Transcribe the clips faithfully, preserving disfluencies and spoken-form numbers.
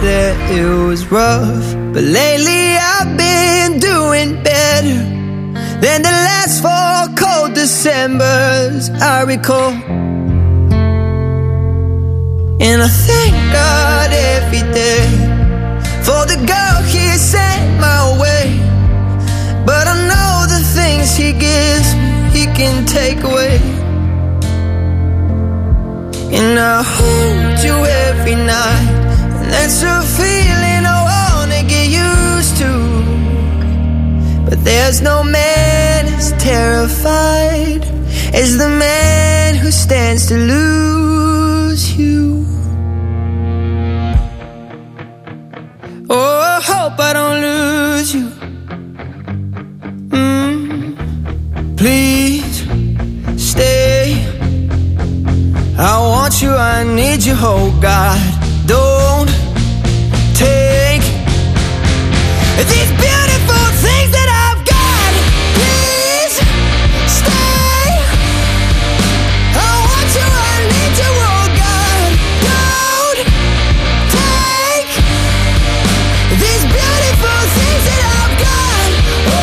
that it was rough, but lately I've been doing better than the last four cold Decembers I recall. And I thank God every day for the girl He sent my way. But I know the things He gives me, He can take away. And I hold you every night, and that's a feeling I wanna get used to. But there's no man as terrified as the man who stands to lose you. Oh, I hope I don't lose you. Mm, please stay. I want you, I need you, oh God. Don't take these beautiful things that I've got. Please stay. I want you, I need you, oh God. Don't take these beautiful things that I've got. Oh,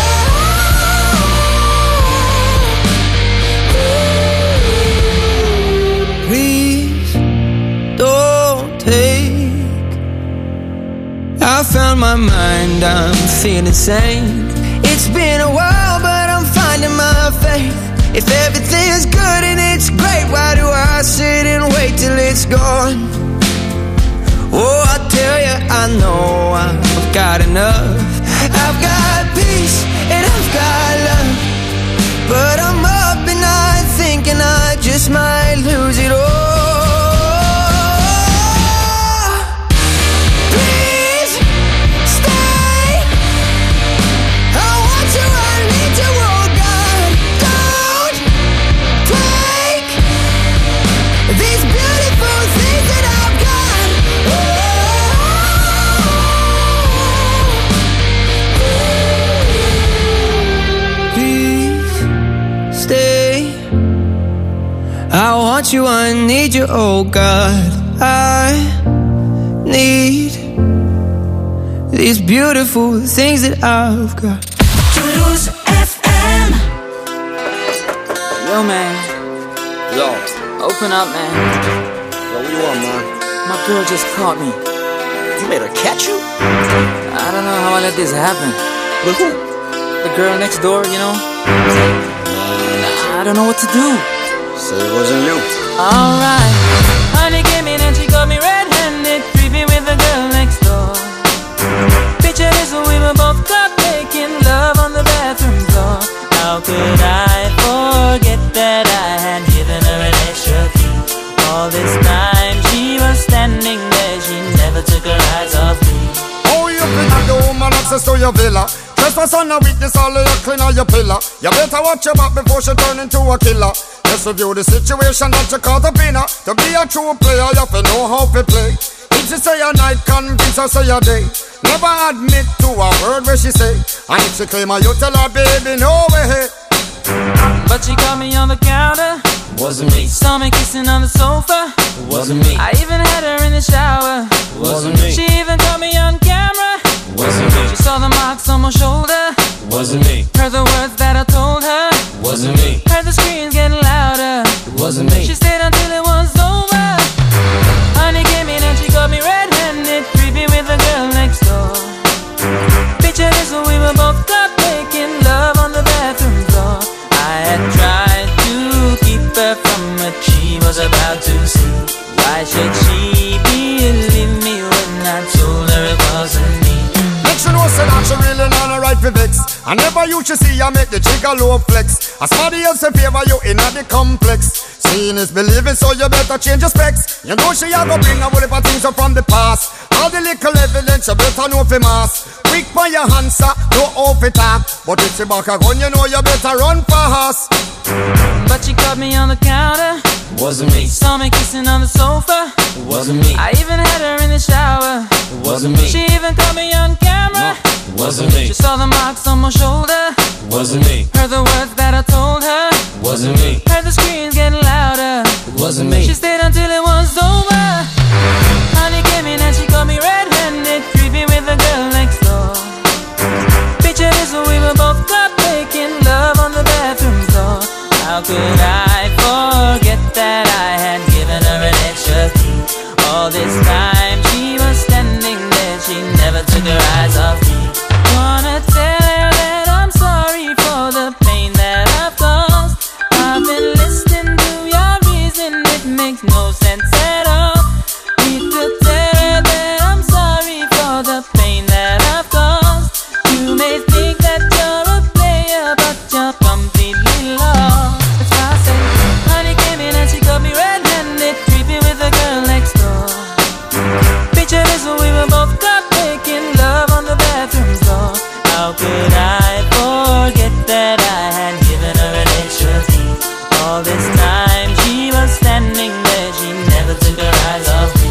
please don't take. I found my mind, I'm feeling sane. It's been a while, but I'm finding my faith. If everything's good and it's great, why do I sit and wait till it's gone? Oh, I tell you, I know I've got enough. I've got peace and I've got love, but I'm up at night thinking I just might lose it all. Please stay. I want you, I need you, oh God. Don't take these beautiful things that I've got. Please stay. I want you, I need you, oh God. I need these beautiful things that I've got. Cruise F M. Yo, man. Yo. Open up, man. Yo, what you want, man? My girl just caught me. You made her catch you? I don't know how I let this happen. With who? The girl next door, you know? I don't know what to do. So it wasn't you. Alright. Honey came in and she got me red-handed, creepy with the girl next door. Picture this, we were both caught making love on the bathroom floor. How could I forget that I had given her an extra key? All this time she was standing there, she never took her eyes off me. Oh, you think the woman access to your villa? Trespass on a weakness, all of your clean on your pillar. You better watch your back before she turn into a killer. Let's review the situation that you caught up in her. To be a true player, you have to know how to play. If she say a night, convince her say a day. Never admit to a word where she say. And if she claim her, you tell her, baby, no way. But she caught me on the counter. Wasn't me. Saw me kissing on the sofa. Wasn't me. I even had her in the shower. Wasn't me. She even caught me on camera. Wasn't me. She saw the marks on my shoulder. Wasn't me. Heard the words that I told her. Wasn't me. Heard the screams getting louder. Wasn't me. She stayed until it was over. Honey came in and she got me red-handed, creepy with the girl next door. Picture this, we were both caught making love on the bathroom floor. I had tried to keep her from what she was about to see. Why should she believe me when I told her it wasn't me? Make sure no say that she really not a right for vex. I never used to see her make the jigger low flex. As somebody else in favor you in the complex. Seeing is believing, so you better change your specs. You know she a go bring a whole heap of things up from the past. All the little evidence you better know for mass. Quick by your answer, no off it up. But if she back a gun, you know you better run fast. But she caught me on the counter. Wasn't me. Saw me kissing on the sofa. Wasn't me. I even had her in the shower. Wasn't me. She even caught me on camera. Wasn't me. She saw the marks on my shoulder. Wasn't me. Heard the words that I told her. Wasn't me. Heard the screams getting louder. Wasn't me. She stayed until it was over. Honey came in and she got me ready. could I forget that I had given her an extra key? All this time she was standing there, she never took her eyes off me. Wanna tell her that I'm sorry for the pain that I've caused. I've been listening to your reason, it makes no sense at all. Need to tell her that I'm sorry for the pain that I've caused. You may think that you're a player, but you're completely lost. That's why I say, honey came in and she got me red-handed, creepy with the girl next door. Picture this when we were both caught making love on the bathroom floor. How could I forget that I had given her an extra key? All this time she was standing there, she never took her eyes off me.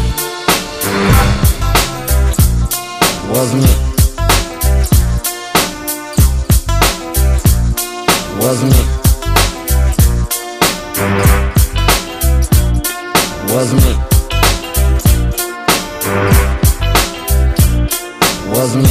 Was me. Was me. Was me. Was me.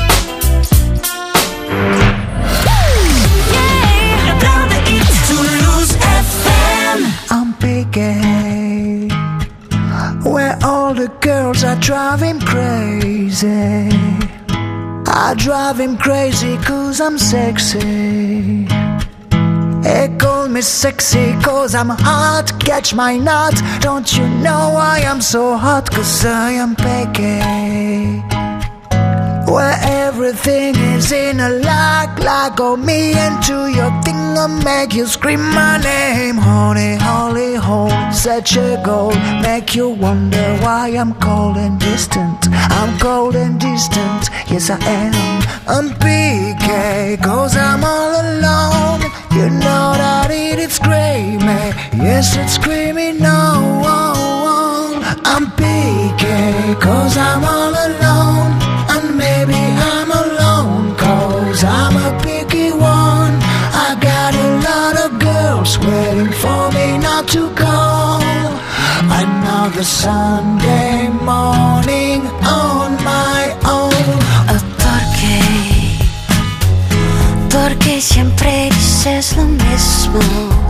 I'm picking where all the girls are driving crazy. I drive him crazy cause I'm sexy. They call me sexy cause I'm hot. Catch my nut. Don't you know I am so hot? Cause I am picky where everything is in a lock. Lock on me into your thing and make you scream my name. Honey, holy hole, such a goal. Make you wonder why I'm cold and distant. I'm cold and distant, yes I am. I'm P K, cause I'm all alone. You know that it is screaming, yes it's screaming no. I'm P K, cause I'm all alone. And maybe I'm alone, cause I'm a picky one. I got a lot of girls waiting for me not to call. Another Sunday morning on my own. ¿Por qué? Porque siempre dices lo mismo.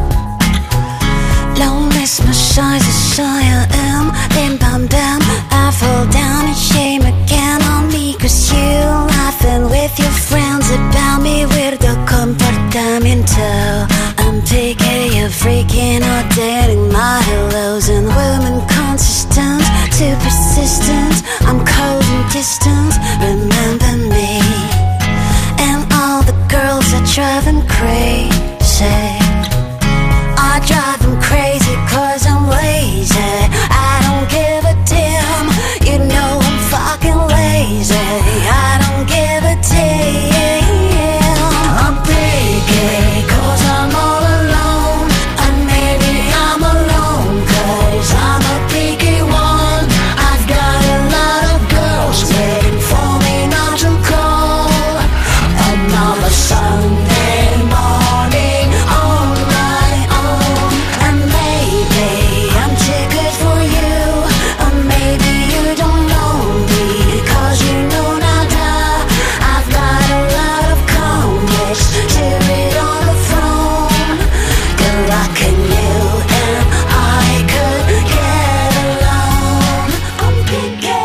Lo mismo size as I am. Bim bam bam, I fall down and shame again on me. Cause you laughing with your friends about me. Weirdo comportamiento. I'm picky, you're freaking out, dating my hellos. And women consistent, too persistent. I'm cold and distant, remember me. And all the girls are driving crazy. I drive them crazy cause I'm lazy. I don't give a damn. You know I'm fucking lazy. I don't give a damn. I'm picky cause I'm all alone. And maybe I'm alone cause I'm a picky one. I've got a lot of girls waiting for me not to call. Another Sunday morning on my own. And maybe I'm too good for you. Or maybe you don't know me cause you know nada. I've got a lot of complex to read on the phone. Good luck in you and I could get along. I'm picky,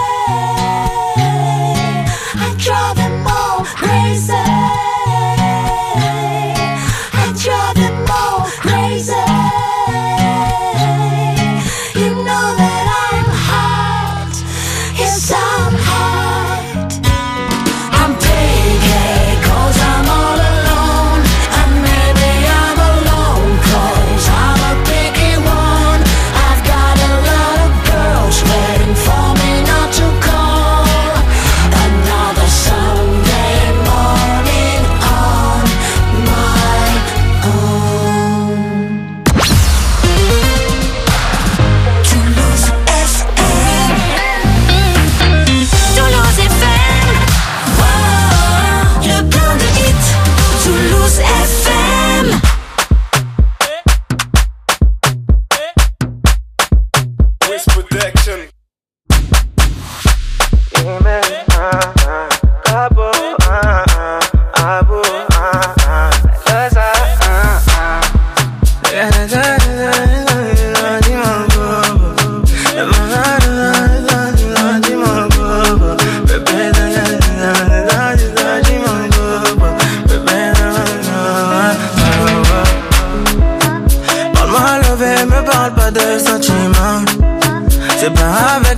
I drive them all crazy. I drive them all crazy. You know that I'm hot. Yes, I'm hot. I'm picky cause I'm all alone. And maybe I'm alone cause I'm a picky one. I've got a lot of girls waiting for me not to call. Another Sunday morning on my own. Toulouse F M. Toulouse F M. Wow, le plein de hits. Toulouse F M. Wiz Production.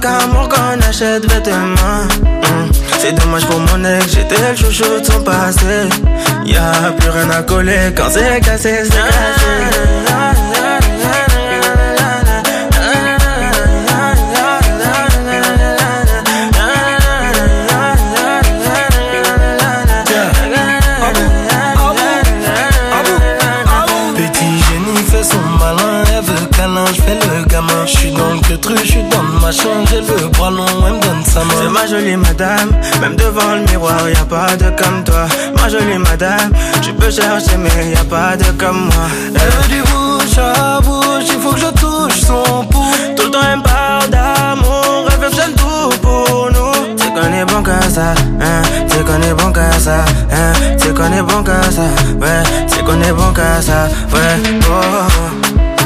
amour qu'on achète vêtements. mm. C'est dommage pour mon ex, j'étais le chouchou de son passé. Y'a plus rien à coller quand c'est cassé, c'est cassé. J'suis dans le queutru, j'suis dans ma chambre, j'ai le bras long, elle me donne sa main. C'est ma jolie madame, même devant le miroir, y'a pas de comme toi. Ma jolie madame, tu peux chercher mais y'a pas de comme moi. Elle veut du bouche à bouche, il faut que je touche son pouls. Tout le temps elle me parle d'amour, elle veut que j'aime tout pour nous. C'est qu'on est bon qu'à ça, hein, c'est qu'on est bon qu'à ça, hein, c'est qu'on est bon qu'à ça, ouais, c'est qu'on est bon qu'à ça, ouais, oh.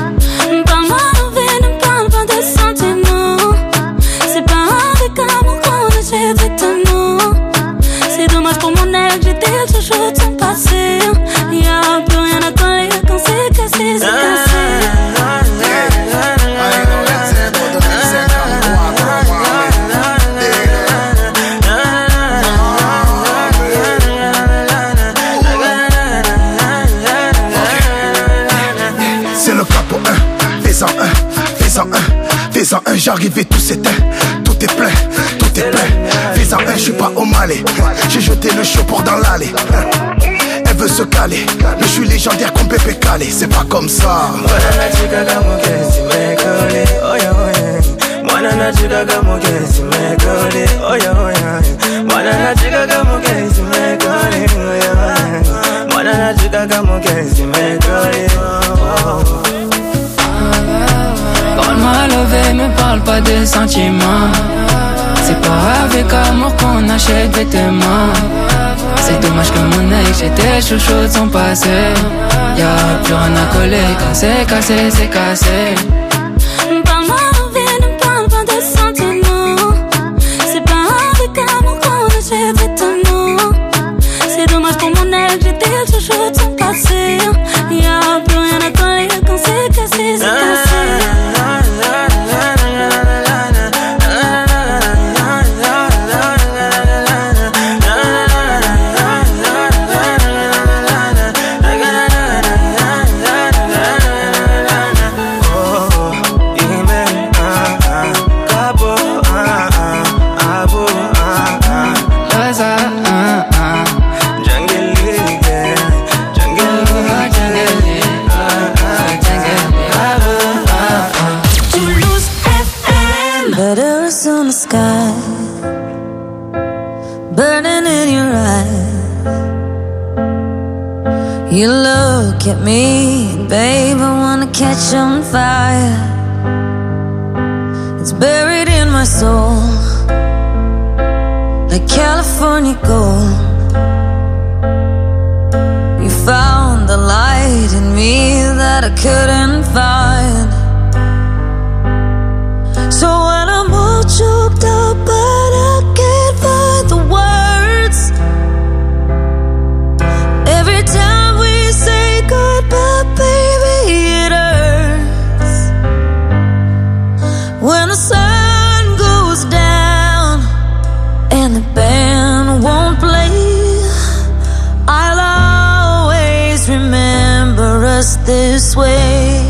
C'est dommage pour mon ex, j'étais le chouchou de son passé. Y'a plus rien à coller quand c'est cassé, c'est cassé. C'est le capo un, fais-en un, fais-en un, fais-en un, j'arrive et tout s'éteint, tout est plein, tout est plein. Fais-en un, j'suis pas au Malais, j'ai jeté le chaud pour dans l'allée. Elle veut se caler, mais j'suis légendaire comme Pépé Calé, c'est pas comme ça. Quand m'a levé, me parle pas de sentiments. C'est pas avec amour qu'on achète vêtements. C'est dommage que mon ex, j'étais chouchou de son passé. Y'a plus rien à coller quand c'est cassé, c'est cassé. Parle-moi en vie, ne parle pas de sentiments. C'est pas avec amour qu'on achète vêtements. C'est dommage pour mon ex, j'étais chouchou de son passé. Y'a plus rien à coller quand c'est cassé, c'est cassé. You look at me, babe, I wanna catch on fire. It's buried in my soul, like California gold. You found the light in me that I couldn't find. So when I'm all choked up, but I can't find the words. Every time we say goodbye, baby, it hurts. When the sun goes down and the band won't play, I'll always remember us this way.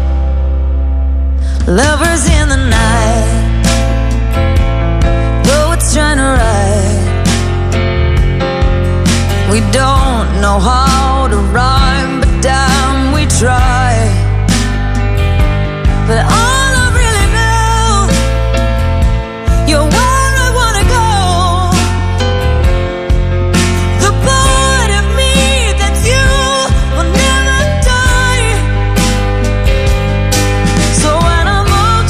Lovers in the night, though it's trying to ride. We don't know how to rhyme, but damn, we try. But all I really know, you're where I wanna go. The part of me that you will never die. So when I'm all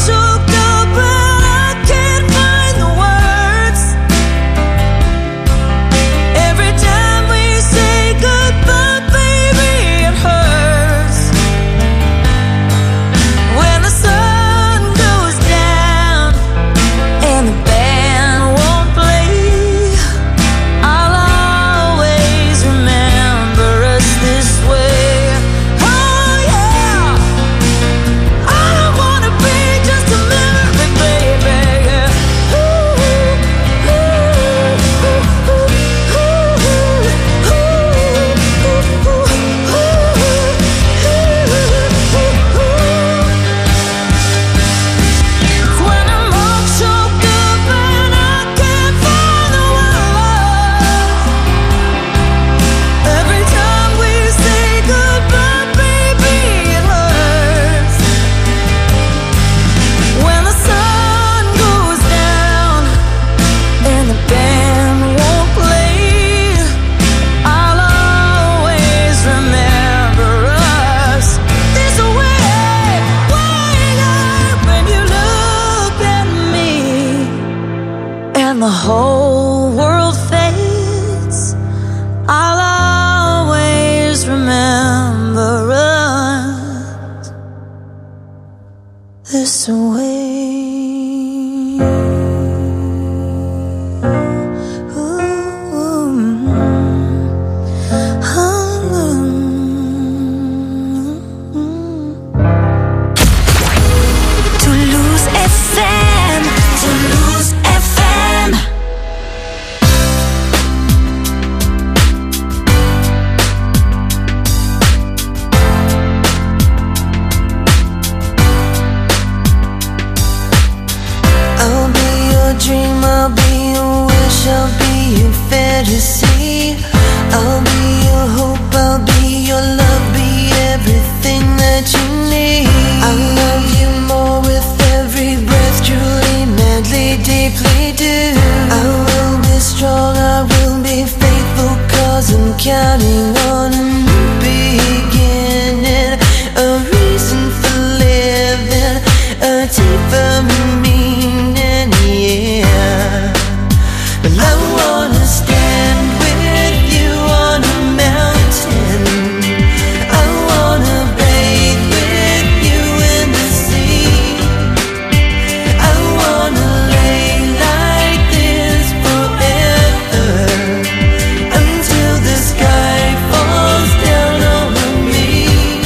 the whole world fades, I'll always remember us this way. I'll be your hope, I'll be your love, be everything that you need. I'll love you more with every breath, truly, madly, deeply do. I will be strong, I will be faithful, cause I'm counting on a new beginning, a reason for living, a deeper meaning, yeah. But I wanna stand with you on a mountain. I wanna bathe with you in the sea. I wanna lay like this forever, until the sky falls down over me.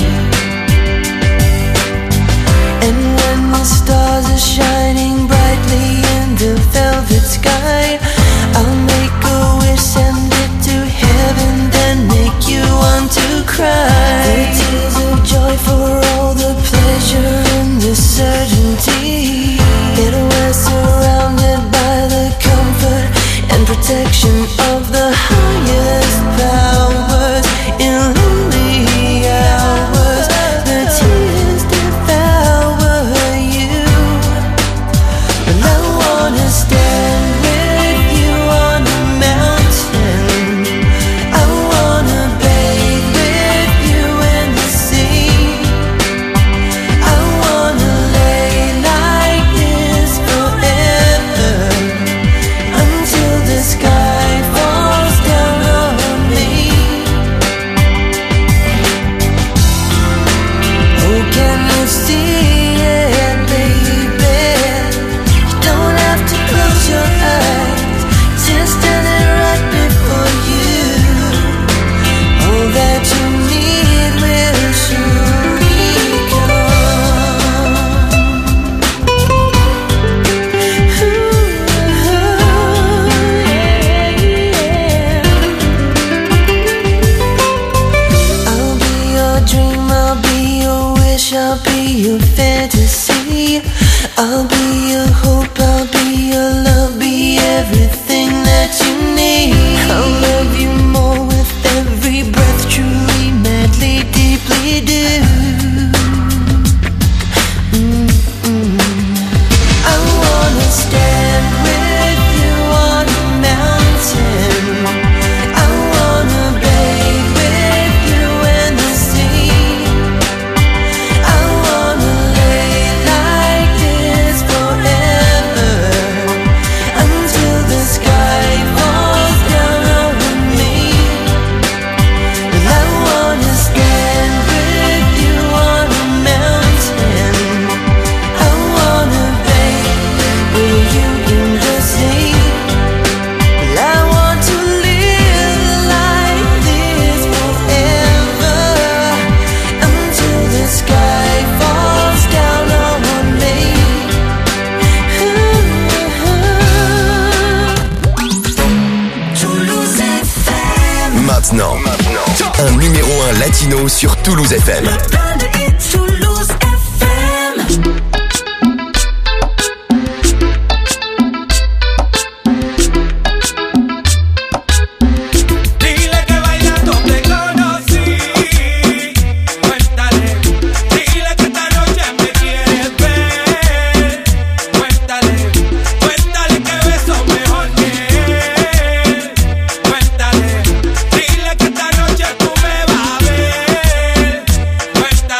And when the stars are shining brightly in the velvet sky, I'll make a wish, send it to heaven, then make you want to cry. The tears of joy for all the pleasure and the certainty that we're surrounded by the comfort and protection of the highest powers. In lonely hours, the tears devour you, and I wanna stand with you on a mountain. I wanna bathe with you in the sea. I wanna lay like this forever, until the sky falls down on me. Oh, can you see it, baby? You don't have to close your eyes, just standing right before you. All that you need will surely come. I'll be your dream, I'll be your wish, I'll be your fantasy. I'll be your hope, I'll be your love, be everything that you need. I'll love you more with every breath, truly, madly, deeply do. Mm-mm. I wanna stand with you on a mountain. I wanna bathe with you in the sea. I wanna lay like this forever, until the sky falls down over me. But I wanna stand with you on a mountain. I wanna bathe with you in the sea. But I want to live like this forever, until the sky falls down on me. Toulouse F M. Maintenant, un numéro un latino sur Toulouse F M. Plein de hits, Toulouse F M. Dile que bailando te conocí. Cuéntale, dile que esta noche me quieres ver. Cuéntale, cuéntale que beso mejor que él. Cuéntale, dile que esta noche tú me vas a ver. Cuéntale.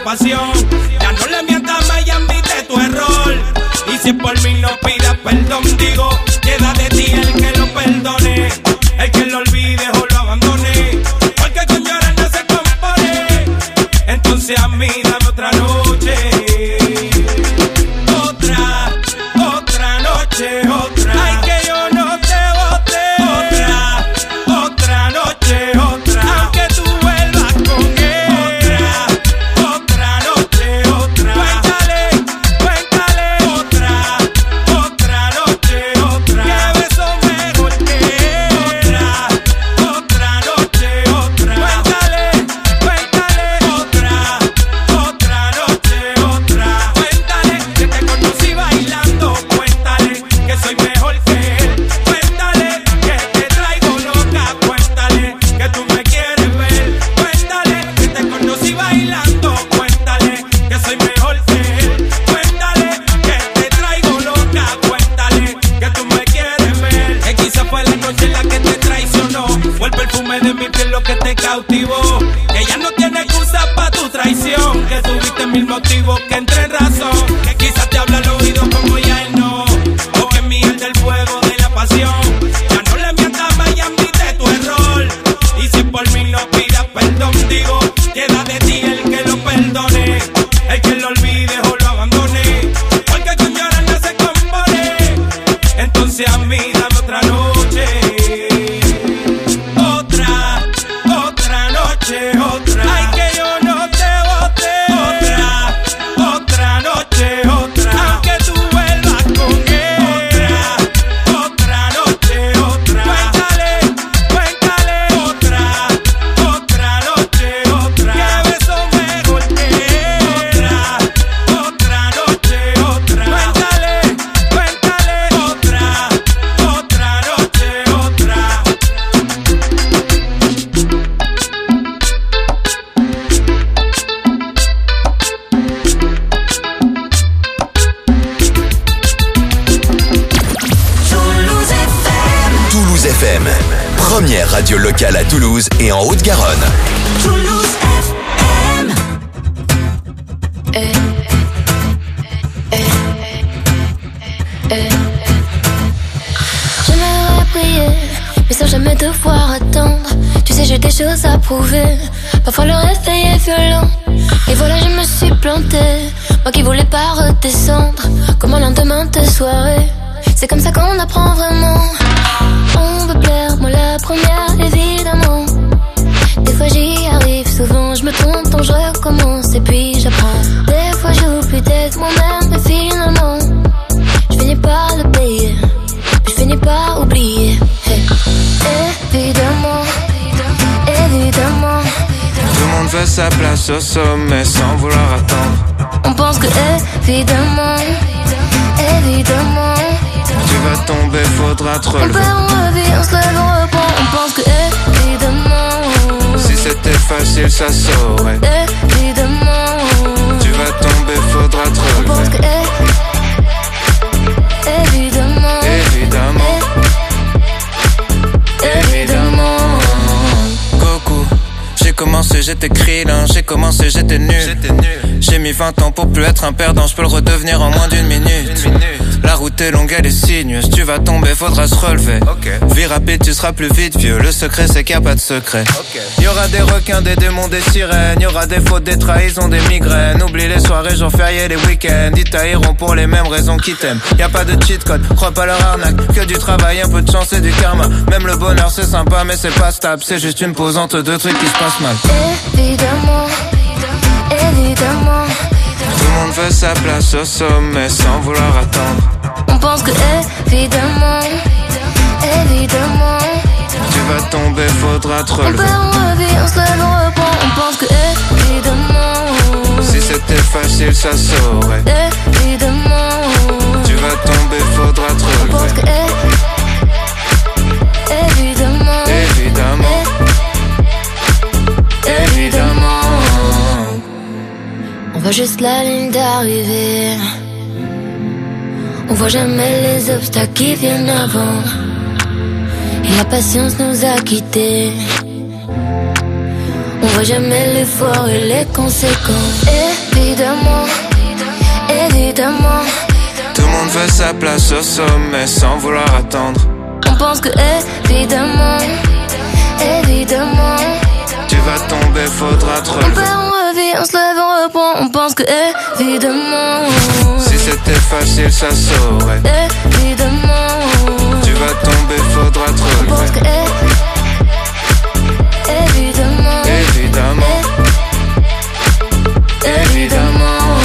pasión. Ya no le mientas más y admite tu error. Y si por mí no pidas perdón, digo, queda de ti el que lo perdone, el que lo olvide o lo abandone, porque con llorar no se compone. Entonces a mí dame otra noche, otra, otra noche, otra. Ay, que yo no te bote, otra, otra noche, otra. Aunque tú vuelvas con él, otra, otra noche, otra. Cuéntale, cuéntale, otra, otra noche, otra. Que beso mejor que él, otra, otra noche, otra. Cuéntale, cuéntale, otra, otra noche, otra. Cuéntale que te conocí bailando, cuéntale que soy mejor que él, cuéntale que te traigo loca, cuéntale que tú me quieres ver, cuéntale que te conocí bailando, cuéntale que soy mejor que él, cuéntale que te traigo loca, cuéntale que tú me quieres ver. Que quizá fue la noche en la que te traicionó, o el perfume de mi piel lo que te cautivó, que ya no tiene excusa pa' tu traición, que tuviste mil motivos que entre en razón, que quizás te habla al oído como ya él no, o que miel del fuego de la pasión. Ya no le mientas más y admite tu error, y si por mí no pidas perdón, digo, queda de ti el que lo perdone, el que lo olvide o lo abandone, porque con llorar no se compone. Entonces a mí dame otra noche, otra, otra noche, otra. Ay, que yo no te bote, otra, otra noche, otra. Aunque tú vuelvas con él, otra, otra noche, otra. Cuéntale, cuéntale, otra, otra noche, otra. Que beso mejor que él, otra, otra noche, otra. Cuéntale, cuéntale, otra, otra noche, otra. Toulouse F M. Toulouse F M, première radio locale à Toulouse et en Haute-Garonne. Toulouse F M. Eh, eh, eh. J'aimerais prier, mais sans jamais devoir attendre. Tu sais, j'ai des choses à prouver. Parfois le réveil est violent. Et voilà, je me suis plantée. Moi qui voulais pas redescendre. Comme un lendemain de soirée. C'est comme ça qu'on apprend vraiment. On peut plaire, moi la première, évidemment. Des fois j'y arrive, souvent je me trompe, donc je recommence et puis j'apprends. Des fois j'oublie d'être moi-même, mais finalement je finis par le payer, puis je finis par oublier. Hey. Évidemment, évidemment, Tout le monde veut sa place au sommet sans vouloir attendre. on pense que évidemment, évidemment, Tu vas tomber, faudra te on relever. perd, on revit, on se lève, on reprend. On pense que évidemment, Si c'était facile, ça saurait. évidemment, Tu vas tomber, faudra te on pense que relever. é- évidemment, Évidemment, évidemment. Goku. J'ai commencé, j'étais krillin, j'ai commencé, j'étais nul. J'ai mis vingt ans pour plus être un perdant, je peux le redevenir en moins d'une minute. La route est longue, elle est sinueuse, tu vas tomber, faudra se relever. Vie rapide, tu seras plus vite vieux, le secret c'est qu'il n'y a pas de secret. Y'aura des requins, des démons, des sirènes, y'aura des fautes, des trahisons, des migraines. Oublie les soirées, jours fériés, les week-ends, ils tailleront pour les mêmes raisons qu'ils t'aiment. Y a pas de cheat code, crois pas leur arnaque, que du travail, un peu de chance et du karma. Même le bonheur c'est sympa mais c'est pas stable, c'est juste une pause entre deux trucs qui se passent mal. Évidemment, évidemment, Tout le monde veut sa place au sommet sans vouloir attendre. on pense que évidemment, évidemment, Tu vas tomber, faudra te on relever. perd, on revit, on se lève, on reprend. On pense que évidemment, Si c'était facile, ça saurait. évidemment, Tu vas tomber, faudra te on pense que relever. é- évidemment, Évidemment, évidemment. on voit juste la ligne d'arrivée. On voit jamais les obstacles qui viennent avant. Et la patience nous a quittés. On voit jamais l'effort et les conséquences. Évidemment, évidemment. Tout le monde veut sa place au sommet sans vouloir attendre. On pense que évidemment, évidemment. Tu vas tomber, faudra te relever. On perd, on revit, on se lève, on reprend. On pense que évidemment. Si c'était facile, ça saurait. Évidemment. Tu vas tomber, faudra te relever. On pense que évidemment. Évidemment. Évidemment.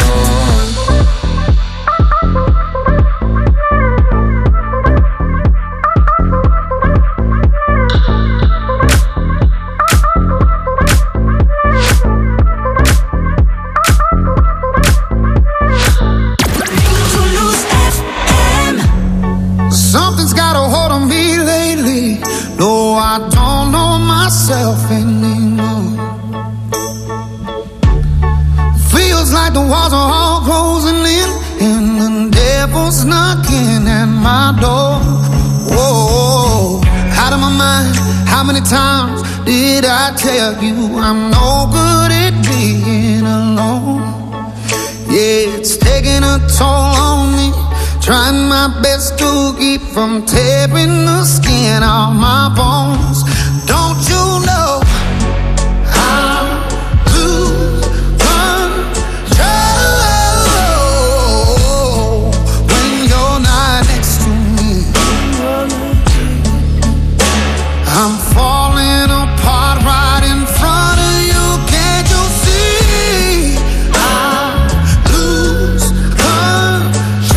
Something's got a hold on me lately. No, I don't know myself anymore. Feels like the walls are all closing in, and the devil's knocking at my door. Whoa, out of my mind. How many times did I tell you I'm no good at being alone? Yeah, it's taking a toll on me. Trying my best to keep from tearing the skin off my bones. Don't you know I lose control when you're not next to me? I'm falling apart right in front of you. Can't you see? I lose control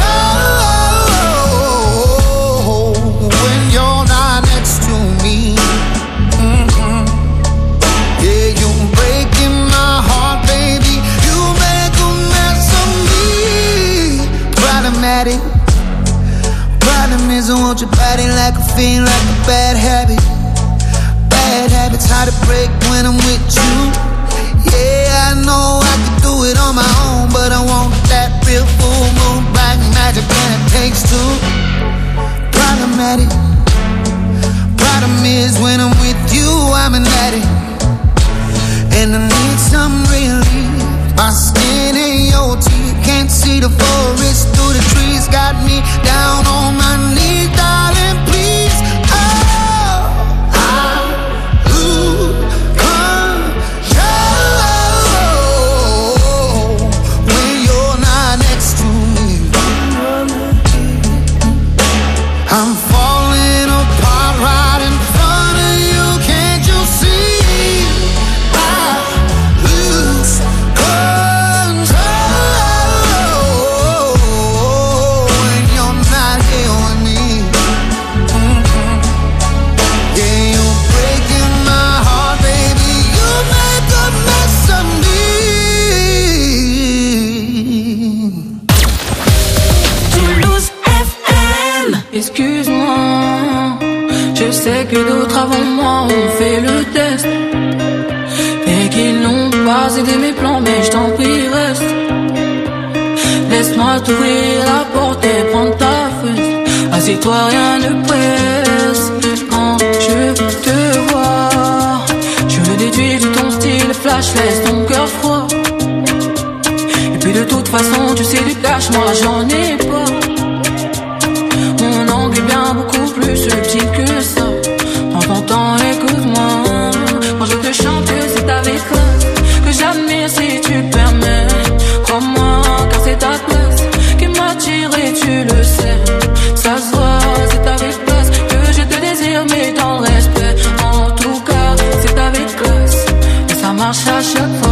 when you're not next to me. Mm-hmm. Yeah, you're breaking my heart, baby. You make a mess of me. Problematic. Problem is I want your body like a fiend, like a bad habit. Bad habits hard to break when I'm with you. Yeah, I know I could do it on my own, but I want that real full moon black magic, and it takes two. Problematic. Problem is when I'm with you, I'm an addict, and I need some relief. My skin and your teeth, can't see the forest through the trees. Got me down on my knees, darling, please. Oh, I lose control when you're not next to me. I'm falling apart right in front of you. Can't you see? I lose control when you're not here with me. Mm-hmm. Yeah, you're breaking my heart, baby. You make a mess of me. Toulouse F M. Excuse-moi, je sais que d'autres avant moi ont fait le test et qu'ils n'ont pas aidé mes plans, mais je t'en prie reste. Laisse-moi t'ouvrir la porte et prendre ta fesse. Assieds-toi, rien ne presse. Quand je te vois, je le déduis de ton style flash, laisse ton cœur froid. Et puis de toute façon, tu sais du cash, moi j'en ai pas. Mon angle est bien beaucoup plus subtil que ça. Prends ton temps, écoute-moi. Quand je te chante, c'est avec classe que j'admire si tu permets. Crois-moi, car c'est ta place qui m'attire et tu le sais. Ça se voit, c'est avec classe que je te désire, mais dans le respect. En tout cas, c'est avec classe et ça marche à chaque fois.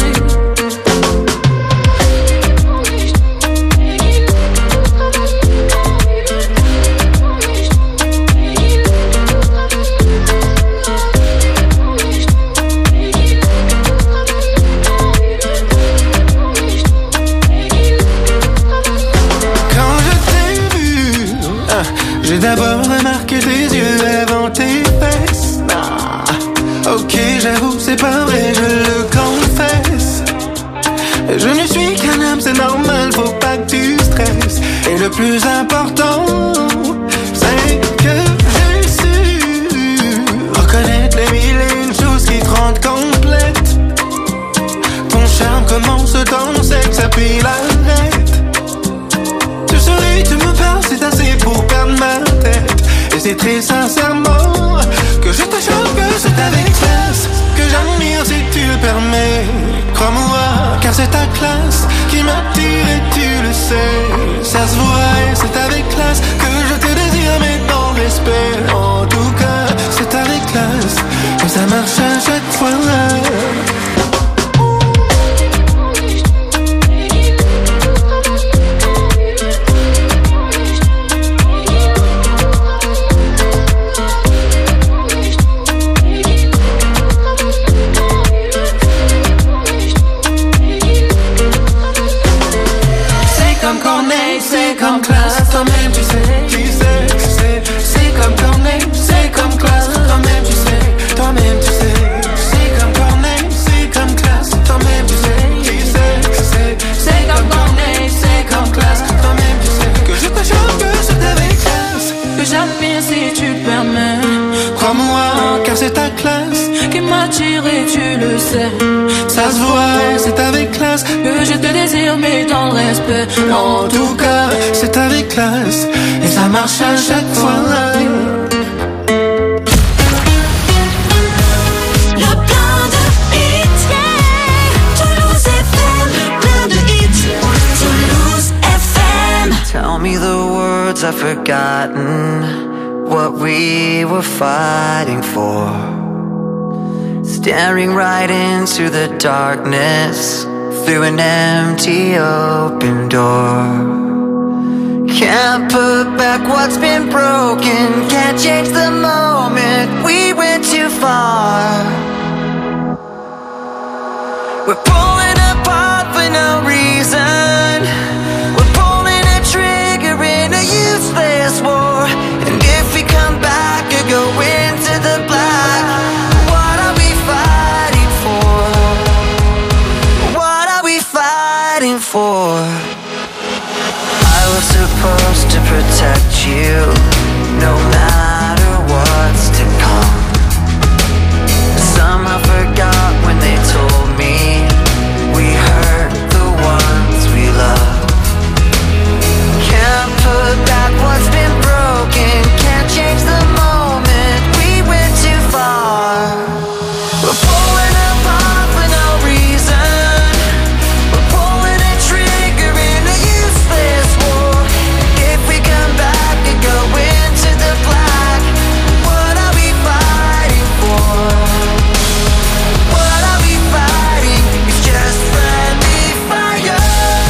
J'ai d'abord remarqué tes yeux avant tes fesses. Ah, ok, j'avoue, c'est pas vrai, je le confesse. Je ne suis qu'un homme, c'est normal, faut pas que tu stresses. Et le plus important, c'est que j'ai su reconnaître les mille et une choses qui te rendent complète. commence ton sexe à puis l'arrête. Tu souris, tu me parles, c'est assez pour perdre ma tête. Et c'est très sincèrement que je te choque, que c'est avec classe que j'admire si tu le permets. Crois-moi, car c'est ta classe qui m'attire et tu le sais. Ça se voit et c'est avec classe que je te désire, mais dans le respect. En tout cas, c'est avec classe que ça marche à chaque fois. C'est comme classe, toi-même tu sais, tu sais, tu sais. C'est comme Corneille, c'est comme classe, toi-même tu sais, toi-même tu sais. C'est comme Corneille, c'est comme classe, toi-même tu sais, tu sais, tu sais. C'est comme Corneille, c'est comme classe, toi-même tu sais. Que je te choque, que c'est avec classe que j'admire si tu le permets. Crois-moi, car c'est ta classe qui m'attire et tu le sais. Ça se voit, c'est avec classe que je te désire, mais dans le respect. En tout cas, c'est avec classe et ça marche à chaque fois. Le plein de hits, yeah. Toulouse F M, le plein de hits. Toulouse F M. Tell me the words I've forgotten, what we were fighting for. Staring right into the darkness through an empty open door. Can't put back what's been broken, can't change the moment we went too far. We're pulling apart for no reason. We're pulling a trigger in a useless war. And if we come back or go into the black, what are we fighting for? What are we fighting for? I was supposed to protect you, no matter what's to come. Somehow forgot when they told me we hurt the ones we love. Can't put back what's been broken, can't change the moment we went too far. We're pulling apart for no reason. We're pulling a trigger in a useless war. If we come back and go into the black, what are we fighting for? What are we fighting? It's just friendly fire.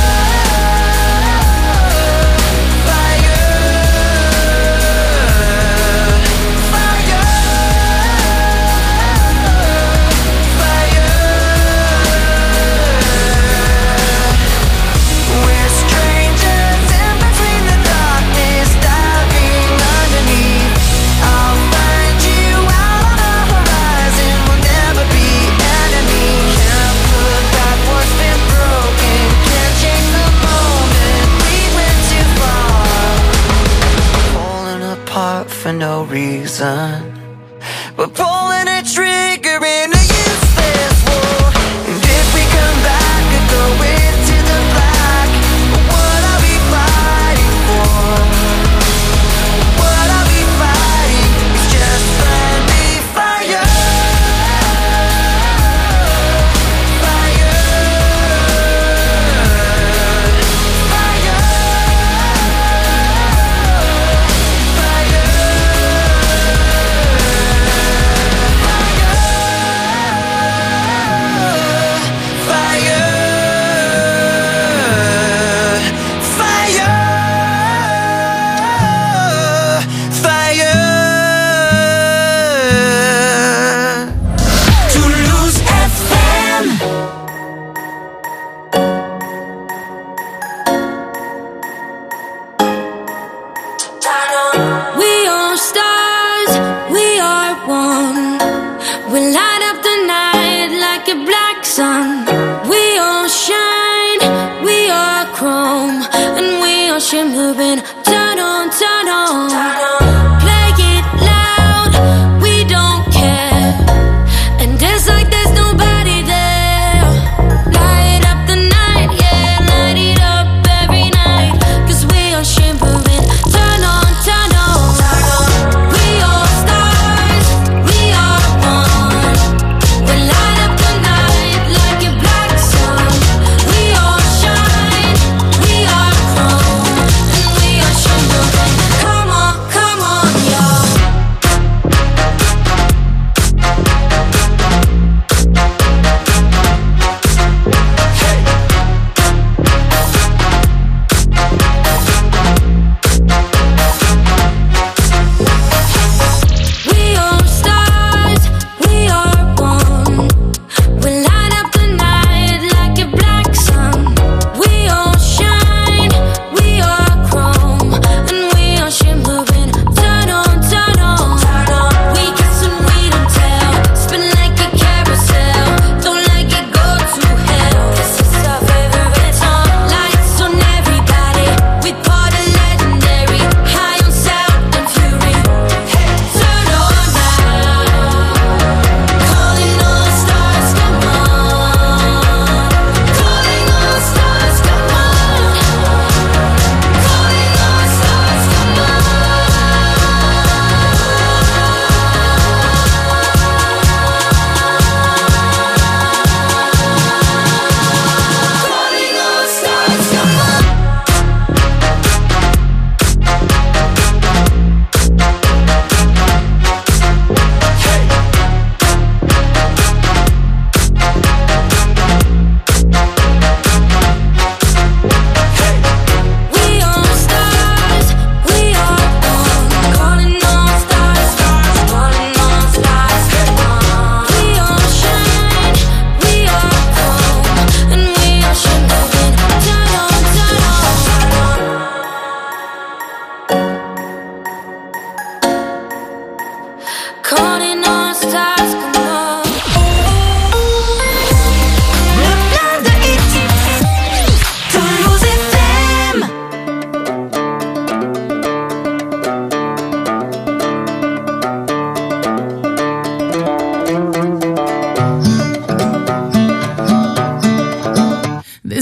We're strangers in between the darkness, diving underneath. I'll find you out on the horizon, we'll never be enemies. Can't put back what's been broken, can't change the moment we went too far. Falling apart for no reason. We're pulling a trigger in a useless war. And if we come back and go into the black, what are we fighting for? What are we fighting? It's just friendly fire. Fire. Fire. Toulouse F M. We are stars, we are one. We light up the night like a black sun. We all shine, we are chrome, and we are shimmering. Turn on, turn on. Play it loud, we don't care. And dance like there's nobody there. Light up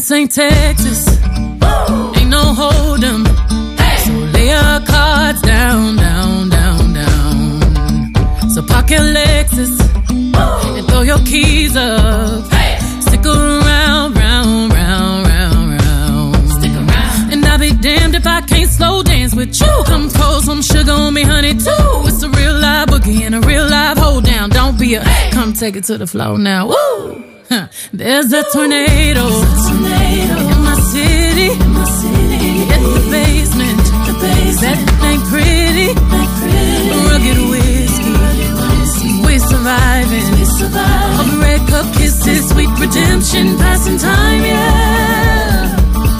This ain't Texas, ain't no hold 'em. So lay your cards down, down, down, down. So park your Lexus and throw your keys up. Stick around, round, round, round, round. Stick around. And I'll be damned if I can't slow dance with you. Come pour some sugar on me, honey, too. It's a real live boogie and a real live hold down. Don't be a, come take it to the floor now. Woo! Huh. There's a tornado, a tornado in my city, in my city. In the basement, the basement. That ain't pretty, ain't pretty. Rugged whiskey, whiskey. We surviving, we surviving. All the red cup kisses, sweet redemption, passing time, yeah.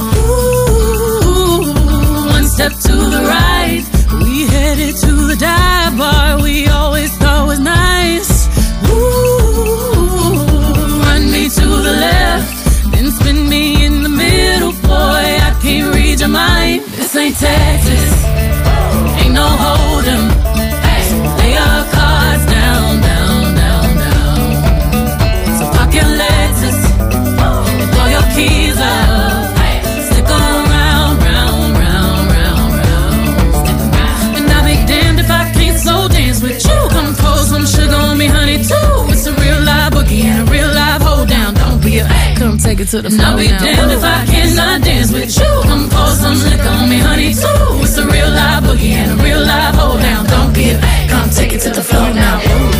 Ooh, one step to the right, we headed to the dive bar we always thought was nice. Ooh, run me to the left, then spin me in the middle, boy, I can't read your mind. This ain't Texas, ain't no hold 'em. So lay your cards down, down, down, down. So park your Lexus and throw your keys up. Stick around, round, round, round, round. And I'll be damned if I can't slow dance with you. Come pour some sugar on me, honey, too. It's a real live boogie and a real live hold down. Don't be a, come take it to the floor. I'll be damned if I cannot dance with you. Come pour some liquor on me, honey, too. It's a real live boogie and a real live hold down. Don't be a, come take it to the floor now.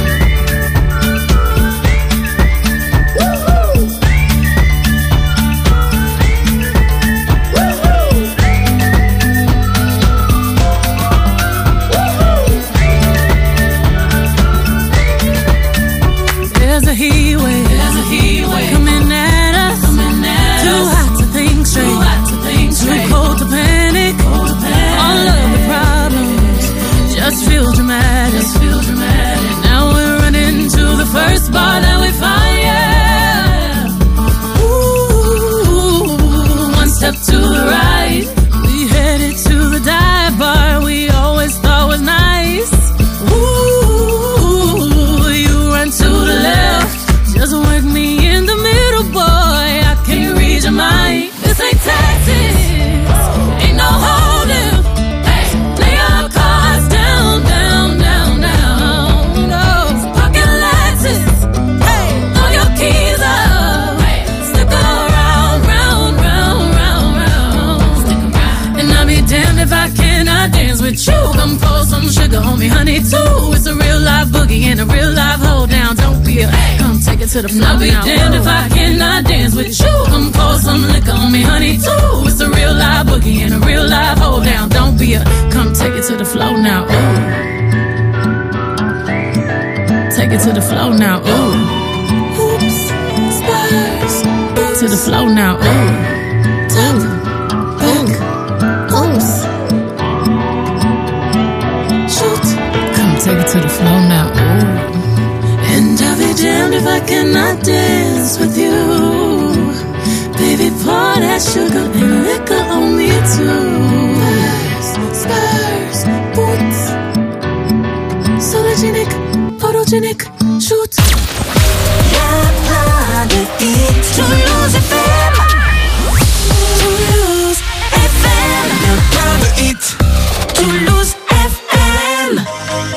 There's a heat wave, there's a heat wave coming at us, coming at too us. Hot to think straight, too hot to think straight, too cold to panic, cold to panic. All of the problems just feel dramatic, just feel dramatic. Now we're running to the first bar that we find, yeah. Ooh, one step to the right, we headed to the dive bar we always thought was nice. Ooh, you run to the left, just work me in the middle, boy, I can't read your mind. This ain't Texas, ain't no holding. Lay your cards down, down, down, down. No, pocket Lexus, hey, throw your keys up. Stick around, round, round, round, round. Stick around. And I'll be damned if I cannot dance with you. Come pour some sugar on me, honey, too. It's a real live boogie and a real live hold down. Don't be a, come take it to the floor. I'll be damned if I cannot dance with you. Come pour some liquor on me, honey, too. It's a real live boogie and a real live hold down. Don't be a, come take it to the floor now. Ooh. Take it to the floor now. Ooh. Oops, spurs. To the floor now. Ooh. Top, back, oops. Shoot. Come take it to the floor now. Ooh. And I'll be damned if I cannot dance with you. Baby, pour that sugar and liquor on me too. Spurs, spurs, boots. Sologenic, photogenic, shoot. Y'a plein de hits. Toulouse F M. Toulouse F M. Y'a plein de hits. Toulouse F M.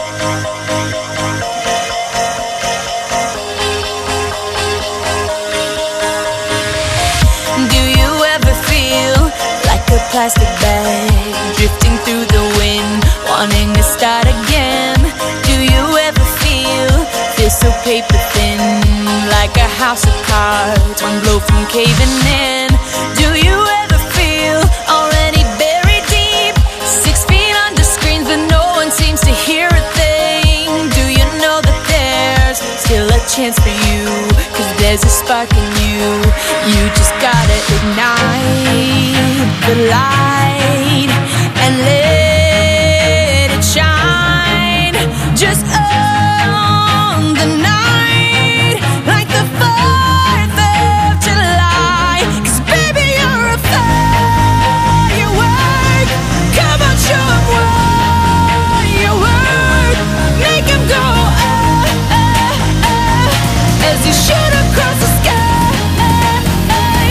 Plastic bag drifting through the wind, wanting to start again. Do you ever feel, feel so paper thin, like a house of cards, one blow from caving in? Do you ever feel already buried deep, six feet under screens but no one seems to hear a thing? Do you know that there's still a chance for you, cause there's a spark in you, you just gotta ignite the light and let it shine just on the night like the fourth of July. Cause baby, you're a firework. Come on, show 'em what you work. Make 'em go ah, ah, ah, as you shoot across the sky.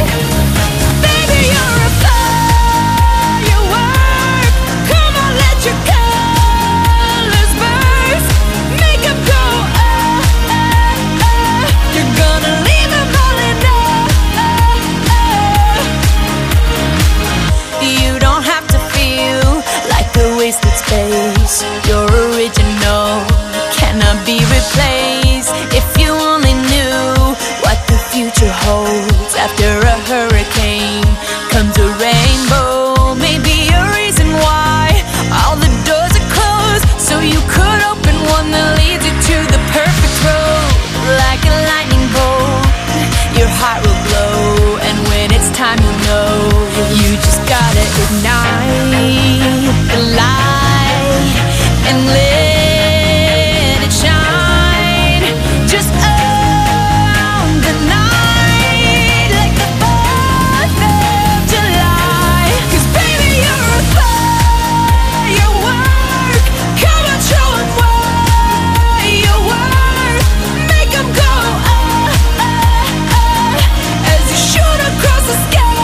space. You're original, cannot be replaced. If you only knew what the future holds. After a hurricane comes a rainbow. Maybe a reason why all the doors are closed, so you could open one that leads you to the perfect road. Like a lightning bolt, your heart will glow, and when it's time you know, you just gotta ignite the light and let it shine. Just own the night like the fourth of July. 'Cause baby you're a firework. Come on, show 'em what you're worth. Make 'em go ah, ah, ah, as you shoot across the sky.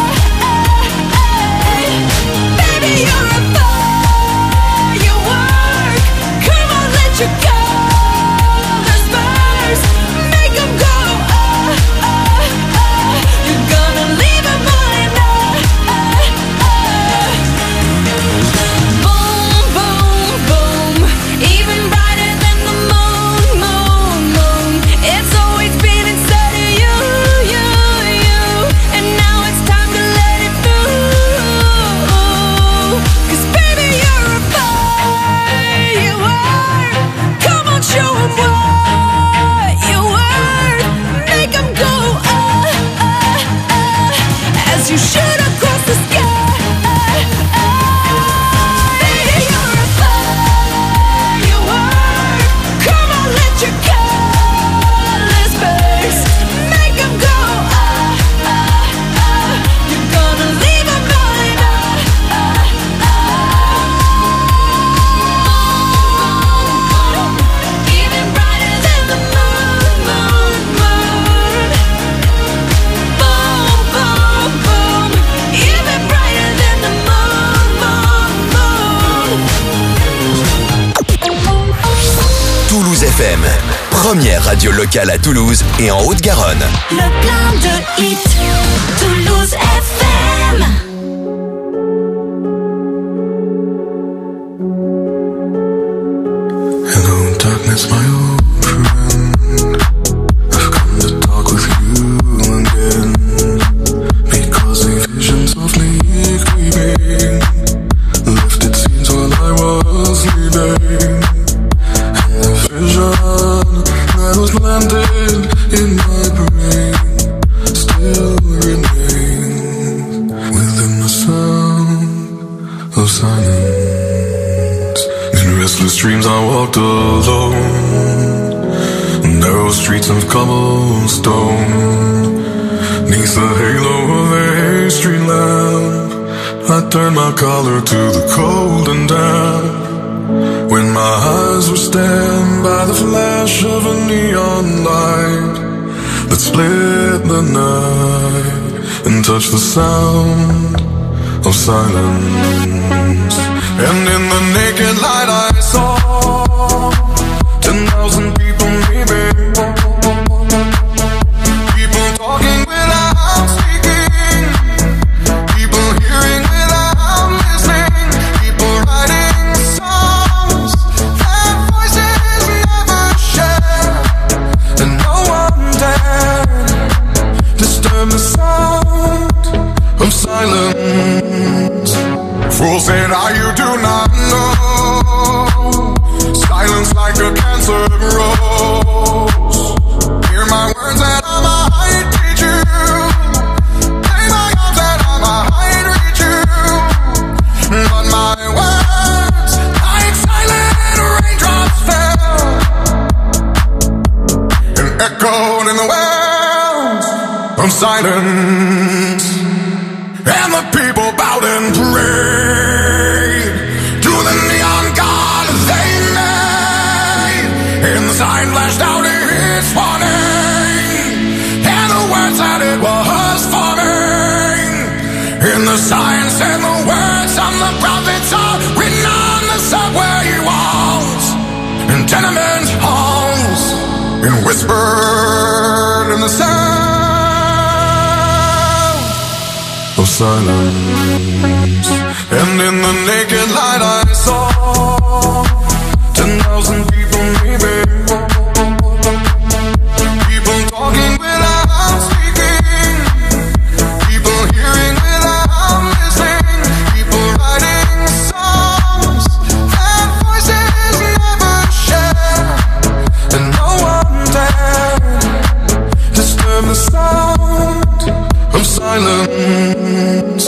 Baby you're a firework. Come on, let your colors burst. Make 'em go ah, ah, ah. You're gonna leave 'em all in ah, ah, ah. Boom, boom, boom. Even brighter than the moon, moon, moon. It's always been inside of you, you, you. And now it's time to let it through. 'Cause baby you're a firework. Come on, show 'em what you're worth. Make 'em go ah, ah, ah, as you shoot across the sky. Baby you're a firework. Come on, let your colors burst. Make 'em go ah, ah, ah. You're gonna leave 'em all in ah, ah, ah. Even brighter than the moon, moon, moon. Boom, boom, boom. Even brighter than the moon, moon, moon. Toulouse F M, première radio locale à Toulouse et en Haute-Garonne. Le plein de hits, Toulouse F M. Hello, darkness, my old friend. I've come to talk with you again, because the visions of me creeping lifted scenes while I was sleeping, and the vision that was planted in my brain still remains within the sound of silence. In restless dreams I walked alone, narrow streets of cobblestone. Neath the halo of a street lamp, I turned my collar to the cold and damp. When my eyes were stabbed by the flash of a neon light that split the night and touched the sound of silence. And in the naked light I saw ten thousand people maybe, people talking without speaking, people hearing without listening, people writing songs that voices never share, and no one dared disturb the sound of silence. Fools said, "Ah, you do not know. Silence like a cancer grows. Hear my words that I might teach you. Lay my arms that I might reach you. But my words, like silent raindrops, fell and echoed in the wells of silence. And the people bowed and prayed to the neon god they made. And the sign flashed out its warning, and the words that it was forming. And the sign said the words of the prophets are written on the subway walls and tenement halls, and whispered in the sound of silence. And in the naked light I saw ten thousand people maybe, people talking without speaking, people hearing without listening, people writing songs that voices never share, and no one dared disturb the sound of silence.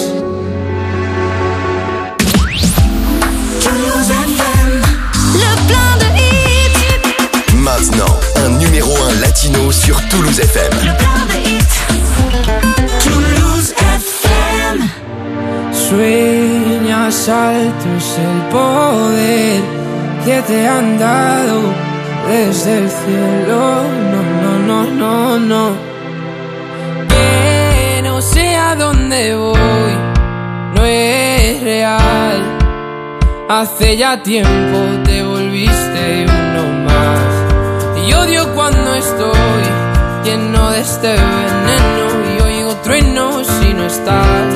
Le plein de hits. Maintenant, un numéro un latino sur Toulouse F M. Le plein de hits. Toulouse F M. Sueñas alto es el poder que te han dado desde el cielo. No, no, no, no, no. Que no sé a dónde voy, no es real. Hace ya tiempo te volviste uno más. Y odio cuando estoy lleno de este veneno y oigo truenos si no estás.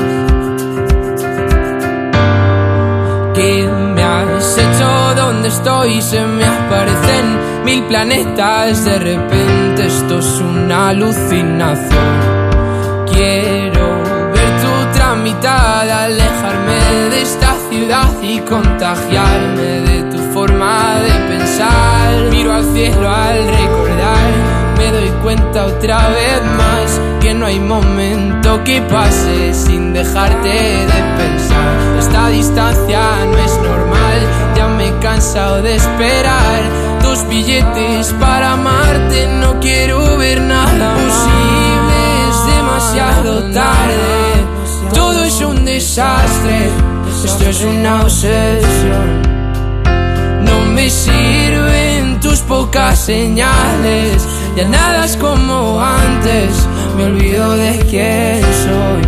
¿Qué me has hecho? ¿Dónde estoy? Se me aparecen mil planetas. De repente esto es una alucinación. Quiero ver tu otra mitad, alejarme de esta ciudad y contagiarme de tu forma de pensar. Miro al cielo al recordar, me doy cuenta otra vez más que no hay momento que pase sin dejarte de pensar. Esta distancia no es normal, ya me he cansado de esperar tus billetes para amarte. No quiero ver nada posible, es demasiado tarde. Todo es un desastre, esto es una obsesión. No me sirven tus pocas señales, ya nada es como antes, me olvido de quién soy.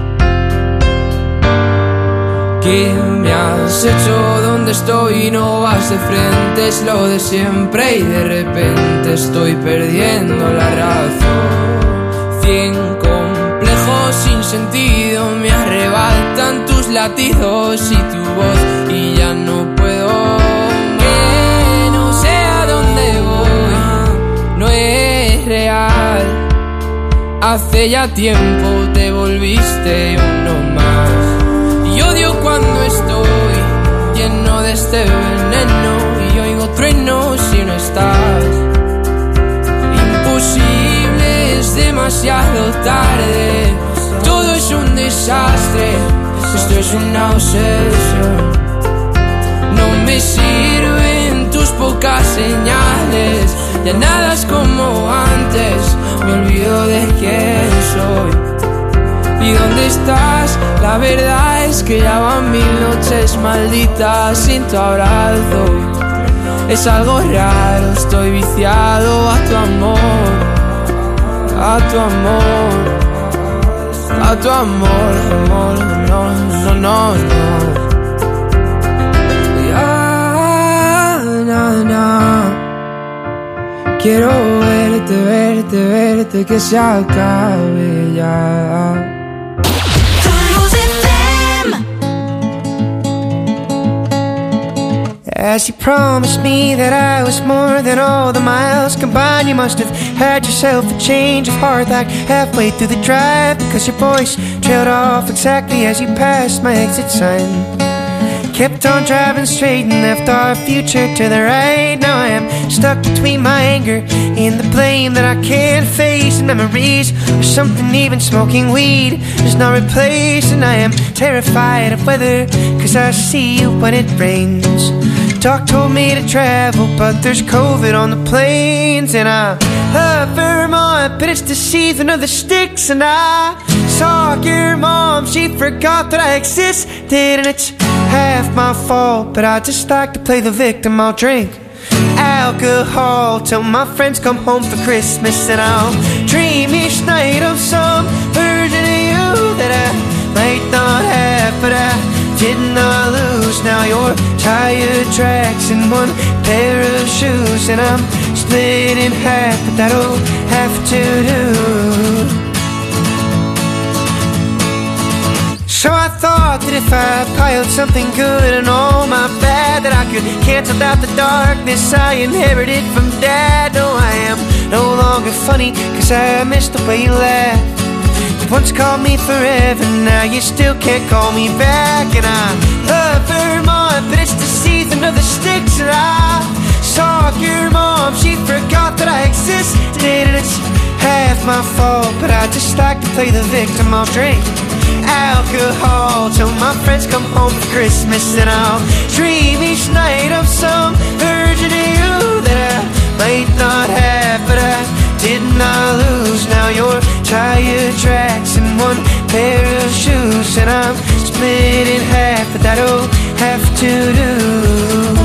¿Qué me has hecho? ¿Dónde estoy? No vas de frente, es lo de siempre y de repente estoy perdiendo la razón. Cien complejos sin sentido me arrebatan tus latidos y tu voz y ya no puedo. Que no sé a dónde voy, no es real. Hace ya tiempo te volviste uno más. Y odio cuando estoy lleno de este veneno y oigo truenos si no estás. Imposible, es demasiado tarde. Todo es un desastre, esto es una obsesión. No me sirven tus pocas señales, ya nada es como antes, me olvido de quién soy. ¿Y dónde estás? La verdad es que ya van mil noches malditas sin tu abrazo. Es algo raro, estoy viciado a tu amor, a tu amor, a tu amor, amor, no, no, no, no. Ya, no, no. Quiero verte, verte, verte, que se acabe ya. As you promised me that I was more than all the miles combined, you must have had yourself a change of heart like halfway through the drive, because your voice trailed off exactly as you passed my exit sign. Kept on driving straight and left our future to the right. Now I am stuck between my anger and the blame that I can't face, and memories or something even smoking weed does not replace. And I am terrified of weather, cause I see you when it rains. Doc told me to travel, but there's COVID on the planes. And I love Vermont, but it's the season of the sticks. And I saw your mom, she forgot that I existed. And it's half my fault, but I just like to play the victim. I'll drink alcohol till my friends come home for Christmas. And I'll dream each night of some version of you that I might not have, but I did not lose. Now you're tire tracks and one pair of shoes, and I'm split in half, but that'll have to do. So I thought that if I piled something good and all my bad, that I could cancel out the darkness I inherited from Dad. No, I am no longer funny, cause I miss the way you laugh. You once called me forever, now you still can't call me back. And I love Vermont, but it's the season of the sticks. And I saw your mom, she forgot that I existed. And it's half my fault, but I just like to play the victim. I'll drink alcohol till my friends come home for Christmas, and I'll dream each night of some version of you that I might not have, but I did not lose. Now you're tire tracks and one pair of shoes, and I'm split in half, but that'll have to do.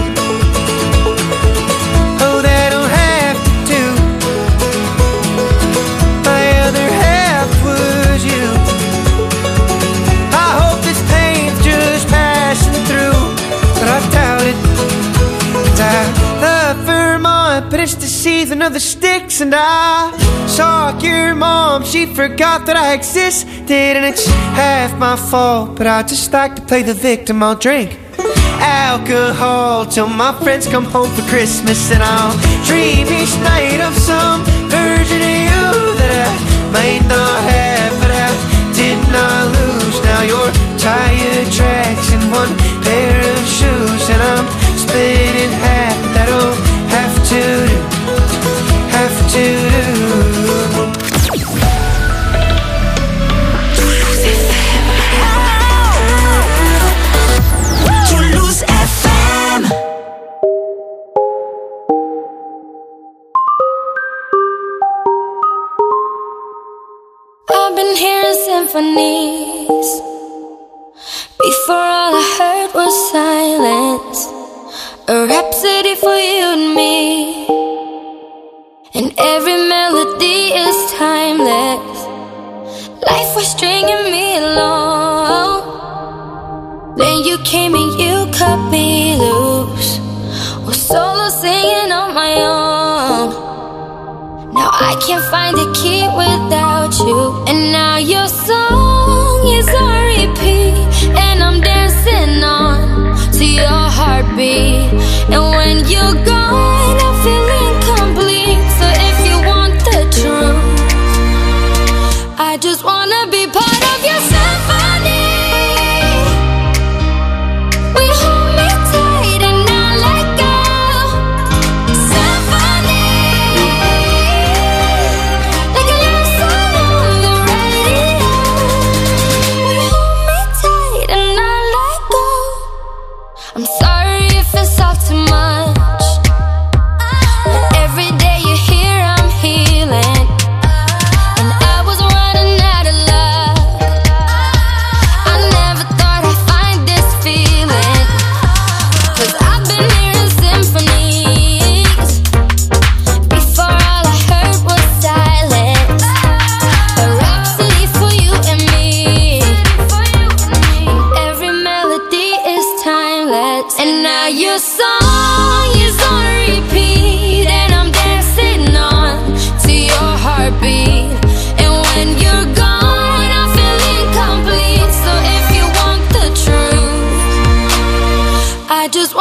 Oh, that'll have to do. My other half was you. I doubt it, 'cause I love Vermont, but it's the season of the sticks. And I saw your mom, she forgot that I existed. And it's half my fault, but I just like to play the victim. I'll drink alcohol till my friends come home for Christmas, and I'll dream each night of some version of you that I might not have, but I did not lose. Now you're tire tracks and one pair of shoes, and I'm split in half. That'll have to do, have to do. Toulouse F M. I've been hearing symphonies. Before all I heard was silence, a rhapsody for you and me. And every melody is timeless. Life was stringing me along. Then you came and you cut me loose. Was solo singing on my own. Now I can't find a key without you. And now your song is on repeat, and I'm dancing on to your heartbeat. And when you're gone, I feel incomplete. So if you want the truth, I just wanna be part of your symphony. We hold me tight and not let go. Symphony, like a love song on the radio. We hold me tight and not let go. I'm sorry if it's all too much, but every day you're here I'm healing. And I was running out of luck. I never thought I'd find this feeling, 'cause I've been hearing symphonies. Before all I heard was silence, a rhapsody for you and me. And every melody is timeless. And now your song is on repeat, and I'm dancing on to your heartbeat. And when you're gone, I feel incomplete. So if you want the truth, I just